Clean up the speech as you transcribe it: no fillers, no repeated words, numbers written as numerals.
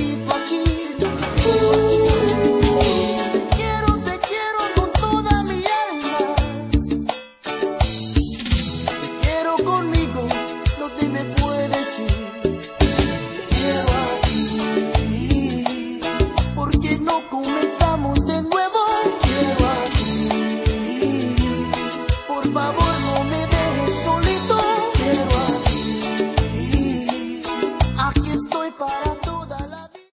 necesito aquí, necesito aquí. Te quiero con toda mi alma. Te quiero conmigo, no te me puedes.